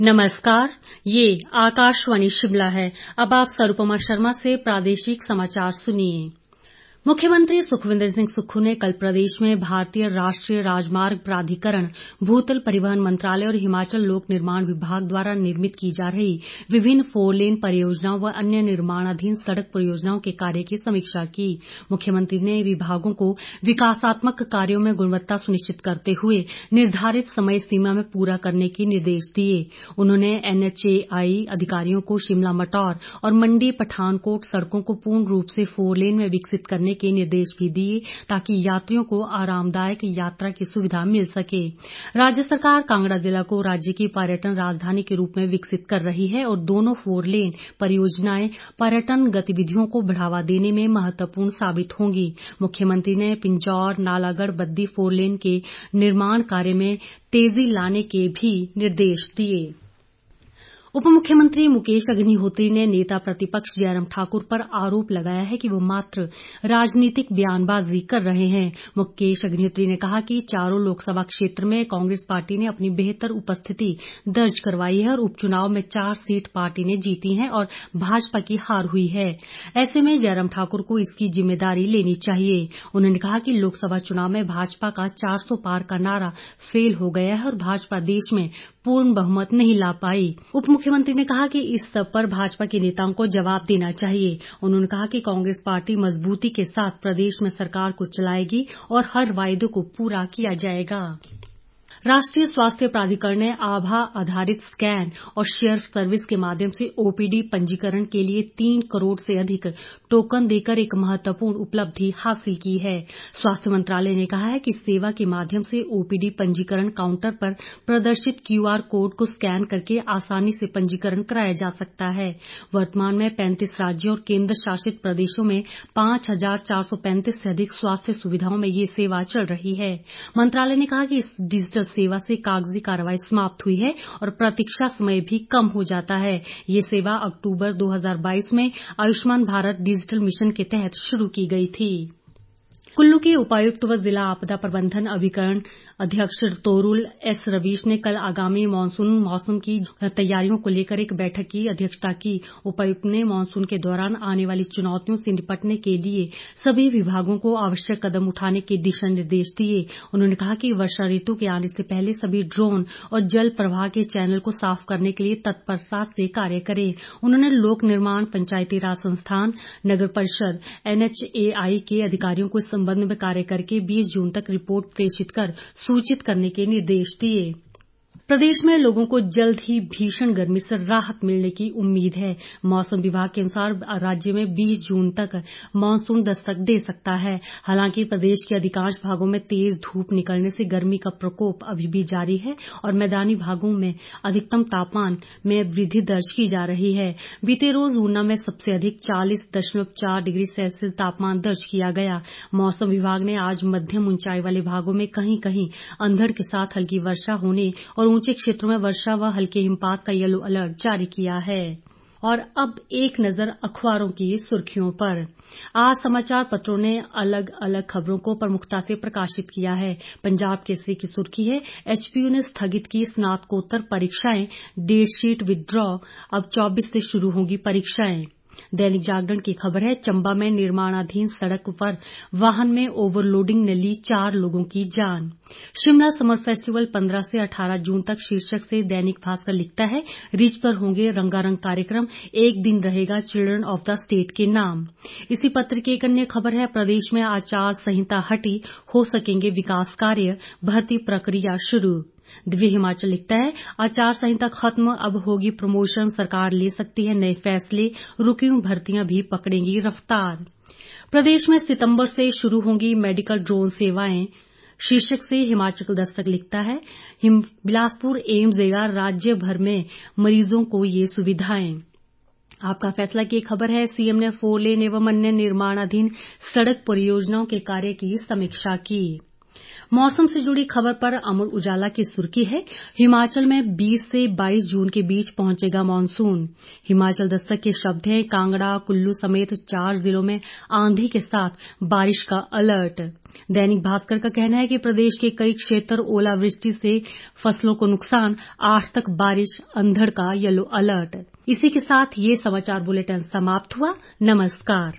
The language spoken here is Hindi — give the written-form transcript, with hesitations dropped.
नमस्कार, ये आकाशवाणी शिमला है। अब आप सरुपमा शर्मा से प्रादेशिक समाचार सुनिए। मुख्यमंत्री सुखविंदर सिंह सुक्खू ने कल प्रदेश में भारतीय राष्ट्रीय राजमार्ग प्राधिकरण, भूतल परिवहन मंत्रालय और हिमाचल लोक निर्माण विभाग द्वारा निर्मित की जा रही विभिन्न 4 लेन परियोजनाओं व अन्य निर्माणाधीन सड़क परियोजनाओं के कार्य की समीक्षा की। मुख्यमंत्री ने विभागों को विकासात्मक कार्यों में गुणवत्ता सुनिश्चित करते हुए निर्धारित समय सीमा में पूरा करने के निर्देश दिए। उन्होंने NHAI अधिकारियों को शिमला मटौर और मंडी पठानकोट सड़कों को पूर्ण रूप से 4 लेन में विकसित करने के निर्देश भी दिए ताकि यात्रियों को आरामदायक यात्रा की सुविधा मिल सके। राज्य सरकार कांगड़ा जिला को राज्य की पर्यटन राजधानी के रूप में विकसित कर रही है और दोनों 4 लेन परियोजनाएं पर्यटन गतिविधियों को बढ़ावा देने में महत्वपूर्ण साबित होंगी। मुख्यमंत्री ने पिंजौर नालागढ़ बद्दी 4 लेन के निर्माण कार्य में तेजी लाने के भी निर्देश दिए। उप मुख्यमंत्री मुकेश अग्निहोत्री ने नेता प्रतिपक्ष जयराम ठाकुर पर आरोप लगाया है कि वो मात्र राजनीतिक बयानबाजी कर रहे हैं। मुकेश अग्निहोत्री ने कहा कि चारों लोकसभा क्षेत्र में कांग्रेस पार्टी ने अपनी बेहतर उपस्थिति दर्ज करवाई है और उपचुनाव में 4 सीट पार्टी ने जीती हैं और भाजपा की हार हुई है। ऐसे में जयराम ठाकुर को इसकी जिम्मेदारी लेनी चाहिए। उन्होंने कहा कि लोकसभा चुनाव में भाजपा का 400 पार का नारा फेल हो गया है और भाजपा देश में पूर्ण बहुमत नहीं ला पाई। उप मुख्यमंत्री ने कहा कि इस सब पर भाजपा के नेताओं को जवाब देना चाहिए। उन्होंने कहा कि कांग्रेस पार्टी मजबूती के साथ प्रदेश में सरकार को चलाएगी और हर वायदे को पूरा किया जाएगा। राष्ट्रीय स्वास्थ्य प्राधिकरण ने आभा आधारित स्कैन और शेयर सर्विस के माध्यम से OPD पंजीकरण के लिए 3 करोड़ से अधिक टोकन देकर एक महत्वपूर्ण उपलब्धि हासिल की है। स्वास्थ्य मंत्रालय ने कहा है कि सेवा के माध्यम से OPD पंजीकरण काउंटर पर प्रदर्शित QR कोड को स्कैन करके आसानी से पंजीकरण कराया जा सकता है। वर्तमान में 35 राज्यों और केंद्र शासित प्रदेशों में 5,435 से अधिक स्वास्थ्य सुविधाओं में ये सेवा चल रही है। मंत्रालय ने कहा कि इस डिजिटल सेवा से कागजी कार्रवाई समाप्त हुई है और प्रतीक्षा समय भी कम हो जाता है। ये सेवा अक्टूबर 2022 में आयुष्मान भारत डिजिटल मिशन के तहत शुरू की गई थी। कुल्लू के उपायुक्त व जिला आपदा प्रबंधन अभिकरण अध्यक्ष तोरुल S रवीश ने कल आगामी मानसून मौसम की तैयारियों को लेकर एक बैठक की अध्यक्षता की। उपायुक्त ने मानसून के दौरान आने वाली चुनौतियों से निपटने के लिए सभी विभागों को आवश्यक कदम उठाने के दिशा निर्देश दिए। उन्होंने कहा कि वर्षा ऋतु के आने से पहले सभी ड्रोन और जल प्रवाह के चैनल को साफ करने के लिए तत्परता से कार्य करें। उन्होंने लोक निर्माण, पंचायती राज संस्थान, नगर परिषद, NHAI के अधिकारियों को इस संबंध में कार्य करके 20 जून तक रिपोर्ट प्रेषित कर सूचित करने के निर्देश दिए। प्रदेश में लोगों को जल्द ही भीषण गर्मी से राहत मिलने की उम्मीद है। मौसम विभाग के अनुसार राज्य में 20 जून तक मानसून दस्तक दे सकता है। हालांकि प्रदेश के अधिकांश भागों में तेज धूप निकलने से गर्मी का प्रकोप अभी भी जारी है और मैदानी भागों में अधिकतम तापमान में वृद्धि दर्ज की जा रही है। बीते रोज ऊना में सबसे अधिक 40.4 डिग्री सेल्सियस तापमान दर्ज किया गया। मौसम विभाग ने आज मध्यम ऊंचाई वाले भागों में कहीं कहीं अंधड़ के साथ हल्की वर्षा होने और ऊंचे क्षेत्रों में वर्षा व हल्के हिमपात का येलो अलर्ट जारी किया है। और अब एक नजर अखबारों की सुर्खियों पर। आज समाचार पत्रों ने अलग अलग खबरों को प्रमुखता से प्रकाशित किया है। पंजाब केसरी की सुर्खी है, HPU ने स्थगित की स्नातकोत्तर परीक्षाएं, डेटशीट विथड्रॉ, अब 24 से शुरू होंगी परीक्षाएं। दैनिक जागरण की खबर है, चंबा में निर्माणाधीन सड़क पर वाहन में ओवरलोडिंग ने ली 4 लोगों की जान। शिमला समर फेस्टिवल 15 से 18 जून तक शीर्षक से दैनिक भास्कर लिखता है, रिज पर होंगे रंगारंग कार्यक्रम, एक दिन रहेगा चिल्ड्रन ऑफ द स्टेट के नाम। इसी पत्र की एक अन्य खबर है, प्रदेश में आचार संहिता हटी, हो सकेंगे विकास कार्य, भर्ती प्रक्रिया शुरू। दिव्य हिमाचल लिखता है, आचार संहिता खत्म, अब होगी प्रमोशन, सरकार ले सकती है नए फैसले, रुकी हुई भर्तियां भी पकड़ेंगी रफ्तार। प्रदेश में सितंबर से शुरू होंगी मेडिकल ड्रोन सेवाएं, शीर्षक से हिमाचल दस्तक लिखता है, बिलासपुर एम्स देगा राज्य भर में मरीजों को ये सुविधाएं। आपका फैसला की खबर है, CM ने 4 लेन एवं अन्य निर्माणाधीन सड़क परियोजनाओं के कार्य की समीक्षा की। मौसम से जुड़ी खबर पर अमर उजाला की सुर्खी है, हिमाचल में 20 से 22 जून के बीच पहुंचेगा मानसून। हिमाचल दस्तक के शब्द हैं, कांगड़ा कुल्लू समेत 4 जिलों में आंधी के साथ बारिश का अलर्ट। दैनिक भास्कर का कहना है कि प्रदेश के कई क्षेत्र ओलावृष्टि से फसलों को नुकसान, 8 तक बारिश, अंधड़ का येलो अलर्ट। इसी के साथ ये समाचार बुलेटिन समाप्त हुआ। नमस्कार।